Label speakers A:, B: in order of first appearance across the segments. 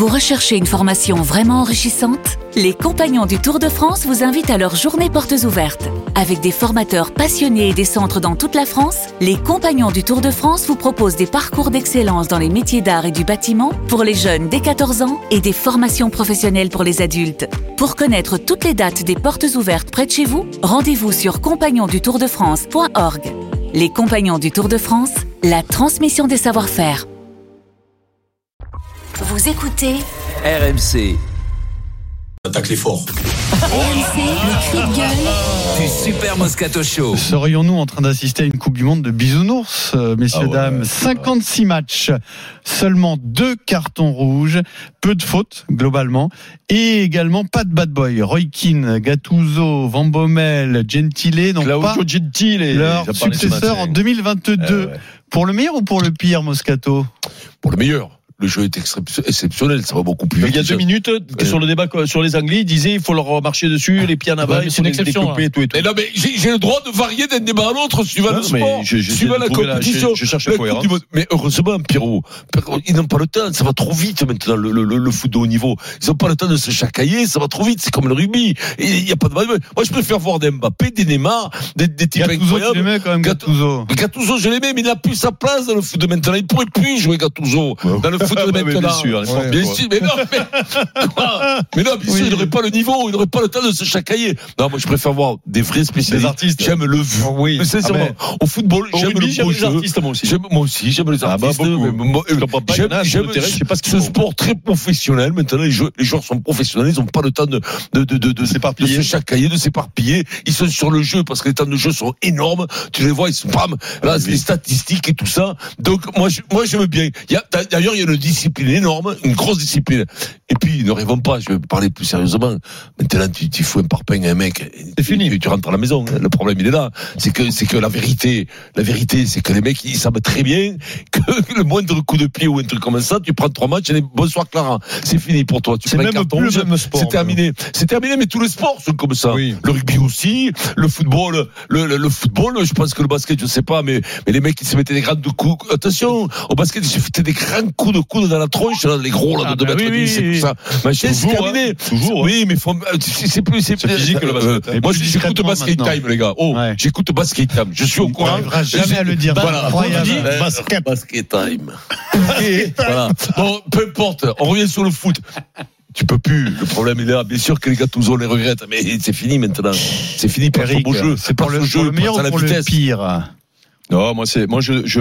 A: Vous recherchez une formation vraiment enrichissante ? Les Compagnons du Tour de France vous invitent à leur journée portes ouvertes. Avec des formateurs passionnés et des centres dans toute la France, les Compagnons du Tour de France vous proposent des parcours d'excellence dans les métiers d'art et du bâtiment pour les jeunes dès 14 ans et des formations professionnelles pour les adultes. Pour connaître toutes les dates des portes ouvertes près de chez vous, rendez-vous sur compagnonsdutourdefrance.org. Les Compagnons du Tour de France, la transmission des savoir-faire. Vous écoutez
B: RMC.
C: Attaque les forts.
A: RMC, le cri de gueule
B: Du Super Moscato Show.
D: Serions-nous en train d'assister à une Coupe du Monde de bisounours, messieurs, dames? 56 matchs, seulement 2 cartons rouges, peu de fautes globalement, et également pas de bad boy. Roy Keane, Gattuso, Van Bommel, Gentile, donc pas
E: Gentile,
D: leur successeur en 2022. Pour le meilleur ou pour le pire, Moscato?
E: Pour le meilleur. Le jeu est exceptionnel, ça va beaucoup plus vite. Il y a 2 minutes, sur le débat sur les Anglais, il disait il faut leur marcher dessus, les pieds en avant,
F: c'est une exception.
E: Tout. Mais non, mais j'ai le droit de varier d'un débat à l'autre, suivant le sport, suivant la compétition.
F: Je cherche la cohérence.
E: Mais heureusement, Pierrot, ils n'ont pas le temps, ça va trop vite maintenant, le foot de haut niveau. Ils n'ont pas le temps de se chacailler, ça va trop vite, c'est comme le rugby. Il n'y a pas de mal. Moi, je préfère voir des Mbappé, des Neymar, des types incroyables.
D: Tu l'aimais quand même, Gattuso.
E: Gattuso, je l'aimais, mais il n'a plus sa place dans le foot de maintenant. Il ne pourrait plus jouer Gattuso dans le foot de maintenant. Bien sûr, mais non, bien sûr, il n'aurait pas le niveau, il n'aurait pas le temps de se chacailler. Non, moi, je préfère voir des vrais spécialistes.
F: Des artistes.
E: J'aime le vue.
F: Oui.
E: Mais sincèrement, au football, j'aime le beau jeu.
F: Artistes, moi aussi.
E: J'aime les artistes. J'aime ce sport très professionnel. Maintenant, les joueurs sont professionnels, ils n'ont pas le temps de se chacailler, de s'éparpiller. Ils sont sur le jeu parce que les temps de jeu sont énormes. Tu les vois, ils sont là, c'est les statistiques et tout ça. Donc, moi, j'aime bien. D'ailleurs, il y a une discipline énorme, une grosse discipline. Et puis, ne rêvons pas, je vais parler plus sérieusement. Maintenant, tu fous un parpaing à un mec.
F: C'est fini.
E: Tu rentres à la maison. Le problème, il est là. C'est que la vérité, c'est que les mecs, ils savent très bien que le moindre coup de pied ou un truc comme ça, tu prends 3 matchs et bonsoir Clara. C'est fini pour toi. Tu
F: c'est
E: prends
F: même
E: carton,
F: plus le même sport.
E: C'est terminé, mais tous les sports sont comme ça.
F: Oui.
E: Le rugby aussi, le football, le football, je pense que le basket, je sais pas, mais les mecs, ils se mettaient des grands coups. Attention, au basket, ils se mettaient des grands coups de coude dans la tronche, là, les gros, là, de mettre 10 et tout ça. Machin, c'est terminé.
F: Toujours.
E: Oui, mais c'est plus, c'est
F: physique que le basket.
E: Moi, j'écoute Basket Time, les gars. J'écoute Basket Time. Je suis au courant.
D: On n'arrivera jamais à le dire.
E: Voilà. Basket Time. Voilà. Bon, peu importe. On revient sur le foot. Tu peux plus. Le problème est là. Bien sûr que les Gattuso les regrettent, mais c'est fini maintenant. C'est fini pour ce beau jeu.
D: C'est pour le meilleur ou pour le pire?
F: Non, moi je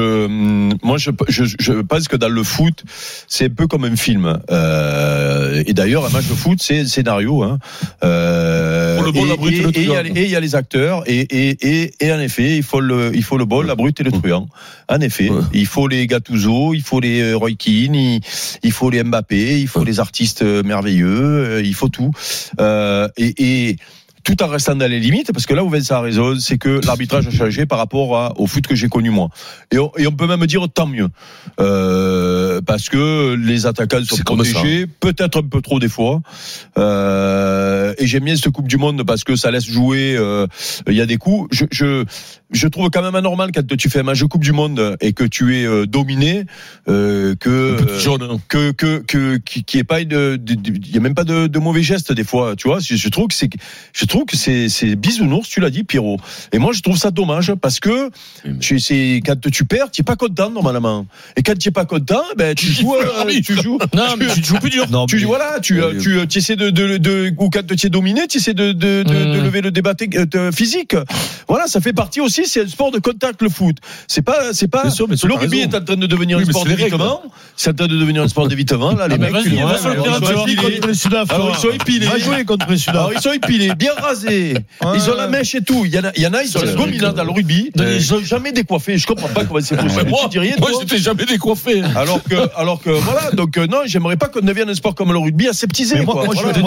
F: pense que dans le foot, c'est un peu comme un film. Et d'ailleurs, un match de foot, c'est un scénario. Pour
E: le ball, la brute et le truand.
F: Et il y a les acteurs. Et en effet, il faut le ball, la brute et le truand. En effet, il faut les Gattuso, il faut les Roy Keane, il faut les Mbappé, il faut les artistes merveilleux, il faut tout. Et tout en restant dans les limites, parce que là où Vincent a raison, c'est que l'arbitrage a changé par rapport au foot que j'ai connu moi. Et on peut même dire tant mieux. Parce que les attaquants sont protégés, peut-être un peu trop des fois. Et j'aime bien cette Coupe du Monde parce que ça laisse jouer, il y a des coups. Je trouve quand même anormal quand tu fais un match de Coupe du Monde et que tu es dominé, qu'il y ait pas il y a même pas de mauvais gestes des fois, tu vois. Je trouve que c'est bisounours, tu l'as dit, Pierrot. Et moi, je trouve ça dommage parce que quand tu perds, tu es pas content normalement. Et quand tu es pas content, ben tu joues.
E: Non, mais tu joues plus dur.
F: Non, tu essaies ou quand tu es dominé, tu essaies de lever le débat physique. Voilà, ça fait partie aussi. C'est un sport de contact, le foot. C'est pas.
E: Sûr,
F: le rugby est en train de devenir un sport d'évitement. C'est en train de devenir un sport d'évitement. Là, les mecs, ils sont épilés.
D: Va jouer contre les Sud-Africains.
F: Alors ils sont épilés, bien rasés. Ils ont la mèche et tout. Il y en a, ils sont dominants dans le rugby. Ils sont jamais décoiffés. Je comprends pas comment c'est possible.
E: Moi, j'étais jamais décoiffé.
F: Alors que voilà. Donc non, j'aimerais pas qu'on devienne un sport comme le rugby aseptisé.
D: Moi,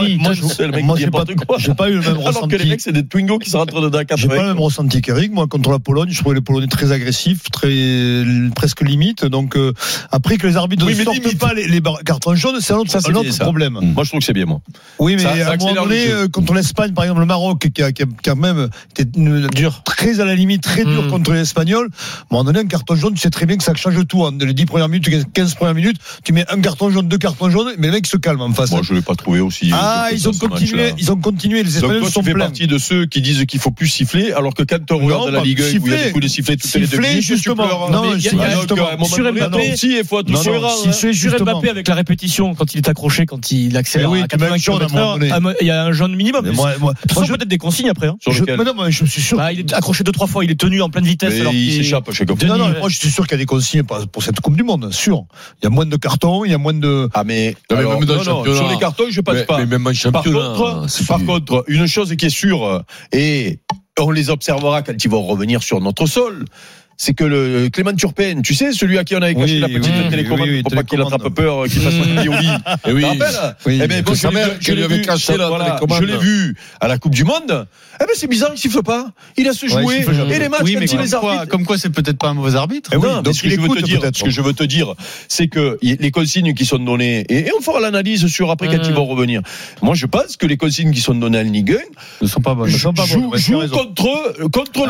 D: j'ai pas eu le même ressenti.
F: Alors que les mecs, c'est des Twingo qui se rentrent dedans.
D: J'ai pas le même ressenti qu'Eric. Moi, contre la Pologne, je trouvais les Polonais très agressifs, presque limite. Donc après que les arbitres ne sortent pas les cartons jaunes, c'est un autre problème.
F: Moi, je trouve que c'est bien, moi.
D: Oui, mais à un moment donné, contre l'Espagne, par exemple,
G: le Maroc qui a quand même été très à la limite, très dur contre les Espagnols. À un moment donné, un carton jaune, tu sais très bien que ça change tout. Les 10 premières minutes, 15 premières minutes, tu mets un carton jaune, 2 cartons jaunes, mais le mec se calme en face.
F: Moi, je l'ai pas trouvé aussi.
G: Ils ont continué. Les Espagnols sont pleins.
F: Tu fais partie de ceux qui disent qu'il faut plus siffler, alors que quand on regarde la Ligue 1, où il y a des coups de sifflet toutes les 2 minutes,
G: justement. Non,
H: sur Mbappé,
F: il faut
H: sur Mbappé avec la répétition, quand il est accroché, quand il accélère à 80 km/h, il y a un jaune minimum. Peut-être des consignes après.
G: Je suis sûr.
H: Il est accroché 2-3 fois, il est tenu en pleine vitesse.
F: Alors il s'échappe à chaque fois.
G: Non, moi je suis sûr qu'il y a des consignes pour cette Coupe du Monde, sûr. Il y a moins de cartons, il y a moins de.
E: Même dans le championnat.
F: Sur les cartons, je passe pas.
E: Mais même en championnat.
F: Par contre, une chose qui est sûre, et on les observera quand ils vont revenir sur notre sol, c'est que le Clément Turpin, tu sais, celui à qui on avait caché la petite télécommande pour pas qu'il attrape peur, qu'il fasse son pied au lit. Tu te rappelles? Eh ben,
E: sa mère, je lui avais caché la télécommande.
F: Je l'ai vu à la Coupe du Monde. Eh ben, c'est bizarre, il siffle pas. Il a se jouer. Et les matchs, quand il les arbitre.
D: Comme quoi, c'est peut-être pas un mauvais arbitre.
F: Non, mais ce que je veux te dire, c'est que les consignes qui sont données, et on fera l'analyse sur après quand ils vont revenir. Moi, je pense que les consignes qui sont données à Ligue 1
D: ne sont pas bonnes.
F: Jouent contre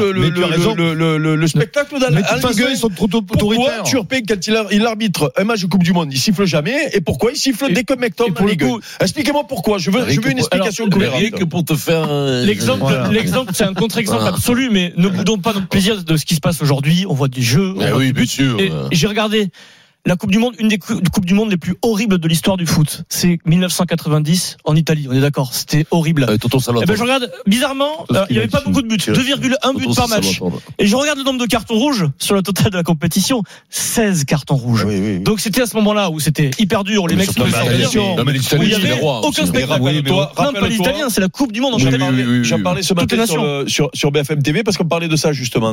F: le spectacle.
G: Mais de toute façon, ils sont trop autoritaires.
F: Pourquoi Turpin, quand il arbitre un match de Coupe du Monde, il siffle jamais, et pourquoi il siffle dès que mec tombe en Ligue 1? Expliquez-moi pourquoi. Je veux une explication cohérente.
E: Rien que pour te faire
H: l'exemple, c'est un contre-exemple absolu, mais ne boudons pas notre plaisir de ce qui se passe aujourd'hui. On voit des jeux.
E: Oui, bien sûr.
H: Et j'ai regardé la Coupe du Monde, une des Coupes du Monde les plus horribles de l'histoire du foot. C'est 1990 en Italie, on est d'accord. C'était horrible. Je regarde, bizarrement, il n'y avait pas beaucoup de buts. 2,1 buts par match. Et je regarde le nombre de cartons rouges sur le total de la compétition. 16 cartons rouges. Donc c'était à ce moment-là où c'était hyper dur. Les mecs se
E: il
H: n'y avait aucun spectacle. Non, pas l'Italien, c'est la Coupe du Monde en championnat.
F: J'en parlais ce matin sur BFM TV parce qu'on parlait de ça justement,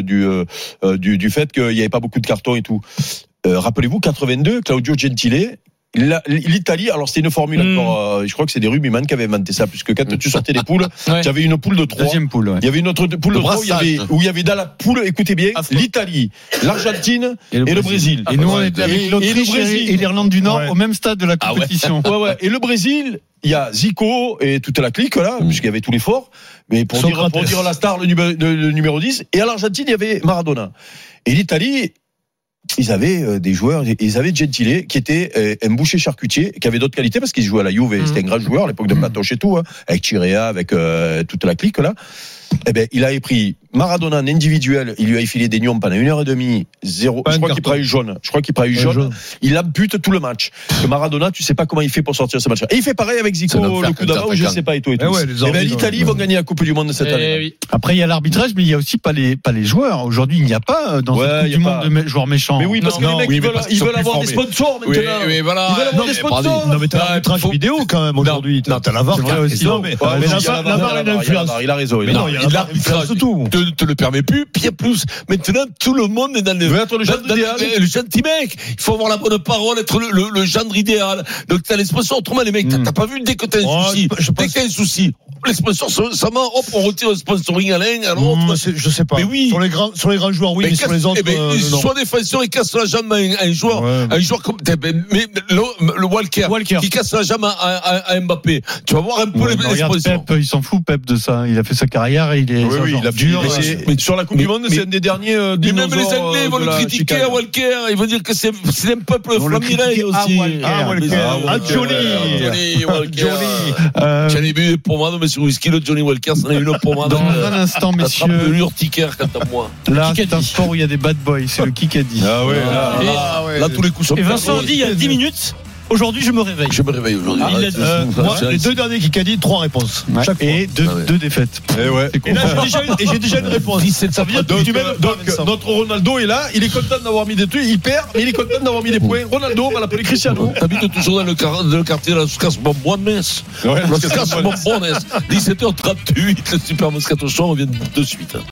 F: du fait qu'il n'y avait pas beaucoup de cartons et tout. Rappelez-vous, 82, Claudio Gentile, l'Italie, alors c'était une formule encore, je crois que c'est des rugbyman qui avaient inventé ça, puisque quand tu sortais des poules, tu avais une poule de 3.
D: Deuxième poule,
F: il y avait une autre poule de 3 où il y avait dans la poule, écoutez bien, l'Italie, l'Argentine et le Brésil.
D: Et nous, on était avec l'Autriche et l'Irlande du Nord au même stade de la compétition.
F: Et le Brésil, il y a Zico et toute la clique, là, puisqu'il y avait tous les forts, mais pour dire la star, le numéro 10, et à l'Argentine, il y avait Maradona. Et l'Italie, ils avaient des joueurs, ils avaient Gentile qui était un boucher charcutier, qui avait d'autres qualités parce qu'il jouait à la Juve, c'était un grand joueur à l'époque de Platoche et tout, avec Chirea, avec toute la clique là. Eh ben, il avait pris Maradona en individuel, il lui a effilé des nions pendant 1h30, 0. Je crois qu'il prend eu jaune. Il ampute tout le match. Que Maradona, tu sais pas comment il fait pour sortir ce match. Et il fait pareil avec Zico le coup d'avant, je sais pas et tout. Et ben, l'Italie vont gagner la Coupe du Monde cette année.
D: Après, il y a l'arbitrage, mais il y a aussi pas les joueurs. Aujourd'hui, il n'y a pas dans cette Coupe du Monde de joueurs méchants.
F: Mais oui, parce que les mecs, ils veulent avoir des sponsors maintenant.
E: Oui, voilà.
F: Ils veulent avoir des sponsors.
G: Non, mais t'as l'arbitrage vidéo quand même aujourd'hui. T'as la VAR aussi. Non, mais la VAR, elle influence.
F: Il a raison.
E: L'arbitrage te le permet plus. Puis plus, maintenant tout le monde est dans le gentil mec. Il faut avoir la bonne parole, être le gendre idéal. Donc t'as les sponsors. Autrement les mecs, t'as pas vu dès que t'as un souci, les sponsors ça m'a hop on retire le sponsoring à l'un à l'autre.
G: Je sais pas.
E: Mais oui.
G: Sur les grands joueurs oui, mais sur les autres
E: soit défenseur il casse la jambe à un joueur comme mais le Walker qui casse la jambe à Mbappé. Tu vas voir un peu les sponsors.
D: Pep, il s'en fout Pep de ça. Il a fait sa carrière et il est dur.
F: Mais sur la Coupe du Monde, c'est un des derniers
E: même les Anglais vont le critiquer à Walker. Ils vont dire que c'est un peuple flamiré aussi. Johnny Walker. J'en ai bu des pommades, mais sur whisky, le Johnny Walker, c'en a une pommade.
D: Dans un instant, messieurs.
E: De l'urticaire, quant à moi.
D: Là, c'est un sport où il y a des bad boys. C'est le Kikadi.
F: Ah ouais.
E: Là, tous les coups sont.
H: Et Vincent dit il y a 10 minutes. Aujourd'hui, je me réveille.
E: Je me réveille aujourd'hui.
G: Moi, les deux derniers qui dit 3 réponses. Chaque fois.
D: Et deux défaites.
G: Et là, j'ai déjà une réponse. Ça veut dire que
F: notre Ronaldo est là, il est content d'avoir mis des trucs, il perd, mais il est content d'avoir mis des points. Ronaldo, on va l'appeler Cristiano.
E: T'habites toujours dans le quartier de la Soucasse-Bonbonnes. La Soucasse-Bonbonnes. 17h38, le Super Moscato Show, on vient de suite.